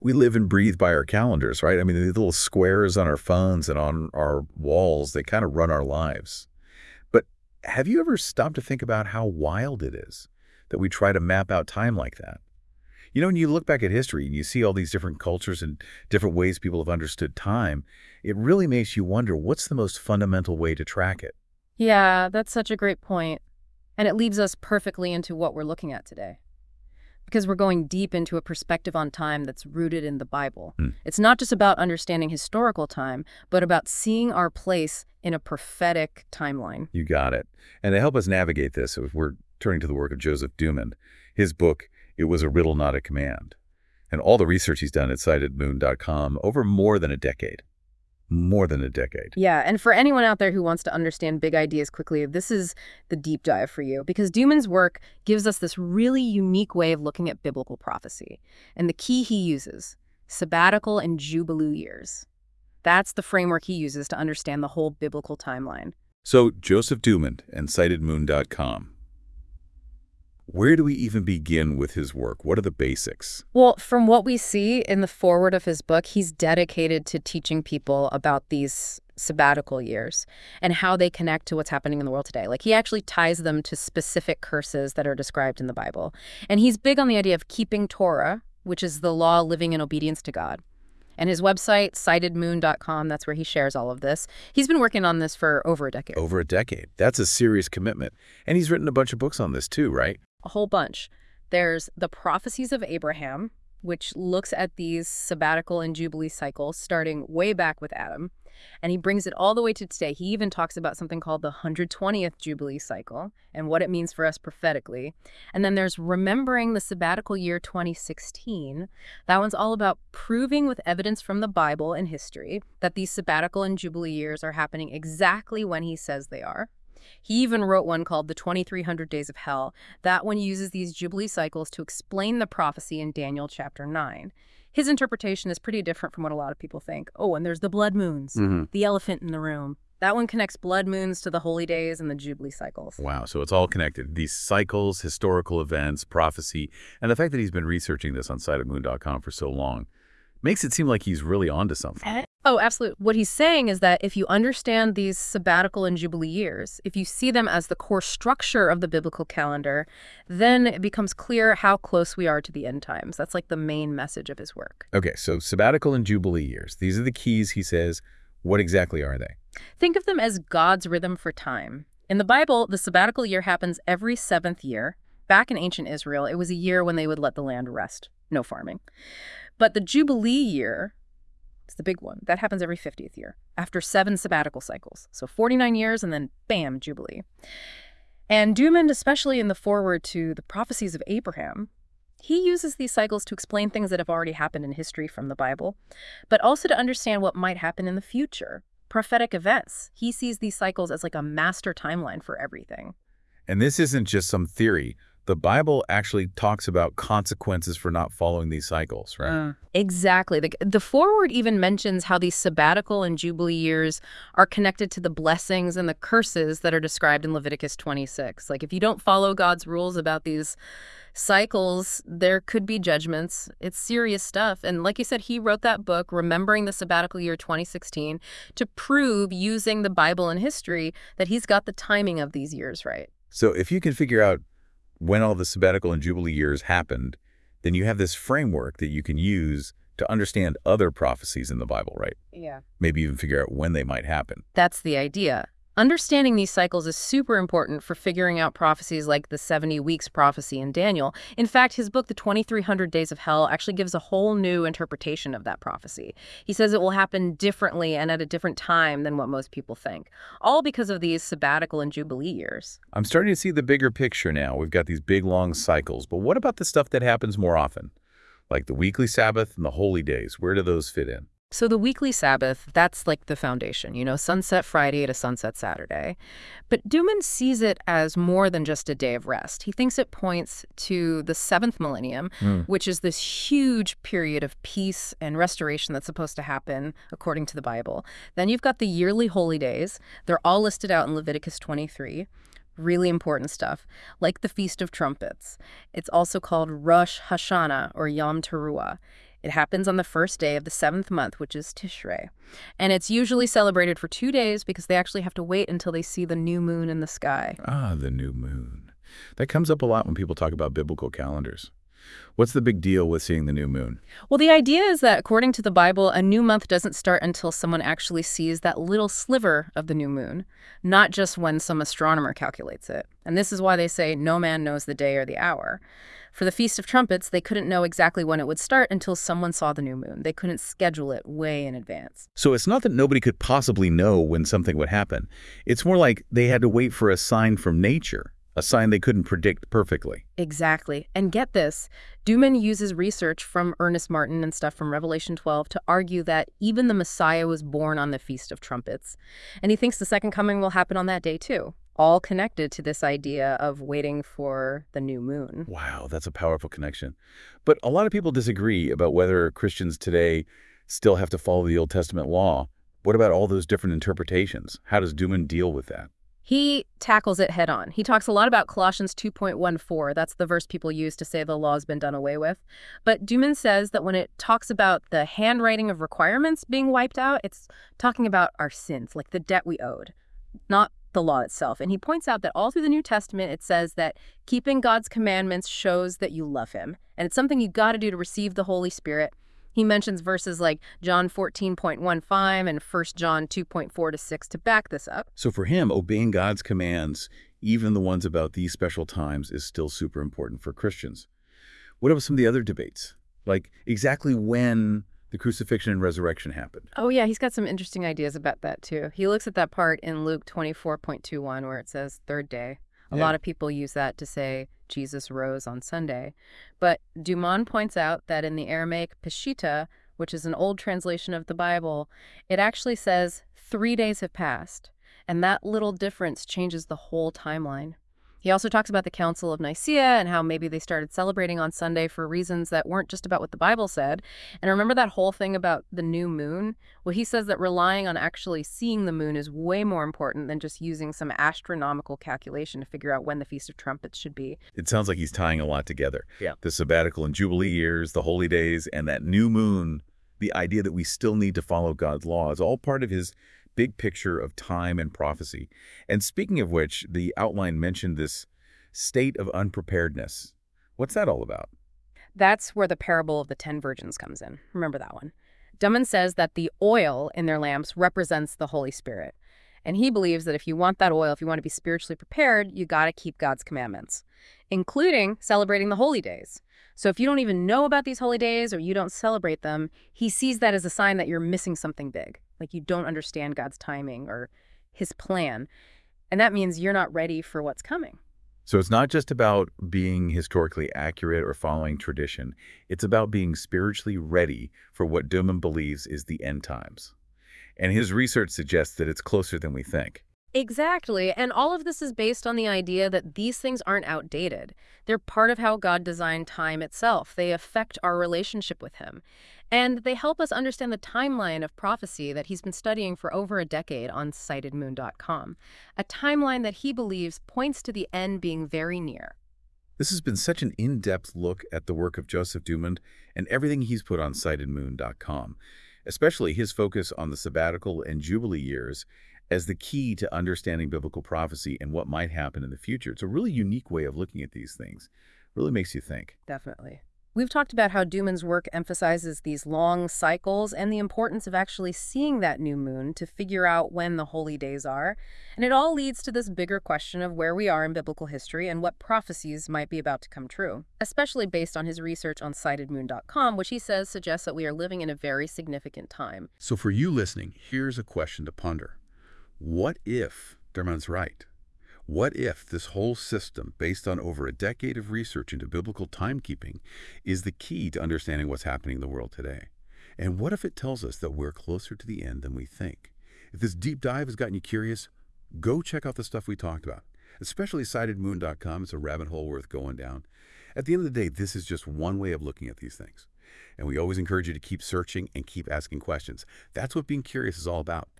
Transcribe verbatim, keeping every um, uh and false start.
We live and breathe by our calendars, right? I mean, the little squares on our phones and on our walls, they kind of run our lives. But have you ever stopped to think about how wild it is that we try to map out time like that? You know, when you look back at history and you see all these different cultures and different ways people have understood time, it really makes you wonder what's the most fundamental way to track it. Yeah, that's such a great point. And it leads us perfectly into what we're looking at today. Because we're going deep into a perspective on time that's rooted in the Bible. Hmm, It's not just about understanding historical time, but about seeing our place in a prophetic timeline. you got it. And to help us navigate this, we're turning to the work of Joseph Duman. His book, It Was a Riddle, Not a Command. And all the research he's done at cited moon dot com over more than a decade. More than a decade. Yeah, and for anyone out there who wants to understand big ideas quickly, this is the deep dive for you, because Duman's work gives us this really unique way of looking at biblical prophecy. And the key he uses, sabbatical and jubilee years. That's the framework he uses to understand the whole biblical timeline. So, Joseph Duman and cited moon dot com. Where do we even begin with his work? What are the basics? Well, from what we see in the foreword of his book, he's dedicated to teaching people about these sabbatical years and how they connect to what's happening in the world today. Like, he actually ties them to specific curses that are described in the Bible. And he's big on the idea of keeping Torah, which is the law living in obedience to God. And his website, cited moon dot com, that's where he shares all of this. He's been working on this for over a decade. Over a decade. That's a serious commitment. And he's written a bunch of books on this too, right? A whole bunch. There's The Prophecies of Abraham, which looks at these sabbatical and jubilee cycles starting way back with Adam. And he brings it all the way to today. He even talks about something called the one hundred twentieth Jubilee cycle and what it means for us prophetically. And then there's Remembering the Sabbatical Year twenty sixteen. That one's all about proving with evidence from the Bible and history that these sabbatical and jubilee years are happening exactly when he says they are. He even wrote one called The twenty-three hundred Days of Hell. That one uses these Jubilee cycles to explain the prophecy in Daniel chapter nine. His interpretation is pretty different from what a lot of people think. Oh, and there's the blood moons, Mm-hmm. the elephant in the room. That one connects blood moons to the holy days and the Jubilee cycles. Wow, so it's all connected. These cycles, historical events, prophecy, and the fact that he's been researching this on cited moon dot com for so long makes it seem like he's really onto something. Oh, absolutely. What he's saying is that if you understand these sabbatical and jubilee years, if you see them as the core structure of the biblical calendar, then it becomes clear how close we are to the end times. That's like the main message of his work. Okay, so sabbatical and jubilee years. These are the keys, he says. What exactly are they? Think of them as God's rhythm for time. In the Bible, the sabbatical year happens every seventh year. Back in ancient Israel, it was a year when they would let the land rest. No farming. But the jubilee year, it's the big one. That happens every fiftieth year, after seven sabbatical cycles. So forty-nine years, and then bam, Jubilee. And Duman, especially in the foreword to The Prophecies of Abraham, he uses these cycles to explain things that have already happened in history from the Bible, but also to understand what might happen in the future. Prophetic events. He sees these cycles as like a master timeline for everything. And this isn't just some theory. The Bible actually talks about consequences for not following these cycles, right? Uh, exactly. The, the foreword even mentions how these sabbatical and jubilee years are connected to the blessings and the curses that are described in Leviticus twenty-six. Like, if you don't follow God's rules about these cycles, there could be judgments. It's serious stuff. And like you said, he wrote that book, Remembering the Sabbatical Year twenty sixteen, to prove, using the Bible and history, that he's got the timing of these years right. So if you can figure out when all the sabbatical and jubilee years happened, then you have this framework that you can use to understand other prophecies in the Bible, right? Yeah. Maybe even figure out when they might happen. That's the idea. Understanding these cycles is super important for figuring out prophecies like the seventy weeks prophecy in Daniel. In fact, his book, The twenty-three hundred Days of Hell, actually gives a whole new interpretation of that prophecy. He says it will happen differently and at a different time than what most people think, all because of these sabbatical and jubilee years. I'm starting to see the bigger picture now. We've got these big, long cycles. But what about the stuff that happens more often? Like the weekly Sabbath and the holy days. Where do those fit in? So the weekly Sabbath, that's like the foundation, you know, sunset Friday to sunset Saturday. But Duman sees it as more than just a day of rest. He thinks it points to the seventh millennium, Mm. which is this huge period of peace and restoration that's supposed to happen according to the Bible. Then you've got the yearly holy days. They're all listed out in Leviticus twenty-three. Really important stuff, like the Feast of Trumpets. It's also called Rosh Hashanah or Yom Teruah. It happens on the first day of the seventh month, which is Tishrei. And it's usually celebrated for two days because they actually have to wait until they see the new moon in the sky. Ah, the new moon. That comes up a lot when people talk about biblical calendars. What's the big deal with seeing the new moon? Well, the idea is that according to the Bible, a new month doesn't start until someone actually sees that little sliver of the new moon, not just when some astronomer calculates it. And this is why they say no man knows the day or the hour. For the Feast of Trumpets, they couldn't know exactly when it would start until someone saw the new moon. They couldn't schedule it way in advance. So it's not that nobody could possibly know when something would happen. It's more like they had to wait for a sign from nature, a sign they couldn't predict perfectly. Exactly. And get this, Duman uses research from Ernest Martin and stuff from Revelation twelve to argue that even the Messiah was born on the Feast of Trumpets. And he thinks the second coming will happen on that day too, all connected to this idea of waiting for the new moon. Wow, that's a powerful connection. But a lot of people disagree about whether Christians today still have to follow the Old Testament law. What about all those different interpretations? How does Duman deal with that? He tackles it head on. He talks a lot about Colossians two point one four. That's the verse people use to say the law's been done away with. But Duman says that when it talks about the handwriting of requirements being wiped out, it's talking about our sins, like the debt we owed, not the law itself. And he points out that all through the New Testament, it says that keeping God's commandments shows that you love him. And it's something you got to do to receive the Holy Spirit. He mentions verses like John fourteen point one five and First John two point four to six to back this up. So for him, obeying God's commands, even the ones about these special times, is still super important for Christians. What about some of the other debates? Like exactly when the crucifixion and resurrection happened? Oh, yeah, he's got some interesting ideas about that, too. He looks at that part in Luke twenty-four point two one where it says third day. A Yeah. lot of people use that to say Jesus rose on Sunday. But Duman points out that in the Aramaic Peshitta, which is an old translation of the Bible, it actually says three days have passed. And that little difference changes the whole timeline. He also talks about the Council of Nicaea and how maybe they started celebrating on Sunday for reasons that weren't just about what the Bible said. And remember that whole thing about the new moon? Well, he says that relying on actually seeing the moon is way more important than just using some astronomical calculation to figure out when the Feast of Trumpets should be. It sounds like he's tying a lot together. Yeah. The sabbatical and jubilee years, the holy days, and that new moon, the idea that we still need to follow God's law is all part of his big picture of time and prophecy. And speaking of which, the outline mentioned this state of unpreparedness. What's that all about? That's where the parable of the ten virgins comes in. Remember that one. Duman says that the oil in their lamps represents the Holy Spirit. And he believes that if you want that oil, if you want to be spiritually prepared, you got to keep God's commandments, including celebrating the holy days. So if you don't even know about these holy days or you don't celebrate them, he sees that as a sign that you're missing something big, like you don't understand God's timing or his plan. And that means you're not ready for what's coming. So it's not just about being historically accurate or following tradition. It's about being spiritually ready for what Duman believes is the end times. And his research suggests that it's closer than we think. Exactly. And all of this is based on the idea that these things aren't outdated. They're part of how God designed time itself. They affect our relationship with him. And they help us understand the timeline of prophecy that he's been studying for over a decade on sighted moon dot com, a timeline that he believes points to the end being very near. This has been such an in-depth look at the work of Joseph Duman and everything he's put on sighted moon dot com, especially his focus on the sabbatical and jubilee years as the key to understanding biblical prophecy and what might happen in the future. It's a really unique way of looking at these things. Really makes you think. Definitely. We've talked about how Duman's work emphasizes these long cycles and the importance of actually seeing that new moon to figure out when the holy days are. And it all leads to this bigger question of where we are in biblical history and what prophecies might be about to come true, especially based on his research on sighted moon dot com, which he says suggests that we are living in a very significant time. So for you listening, here's a question to ponder. What if Duman's right? What if this whole system, based on over a decade of research into biblical timekeeping, is the key to understanding what's happening in the world today? And what if it tells us that we're closer to the end than we think? If this deep dive has gotten you curious, go check out the stuff we talked about, especially sighted moon dot com. It's a rabbit hole worth going down. At the end of the day, this is just one way of looking at these things. And we always encourage you to keep searching and keep asking questions. That's what being curious is all about.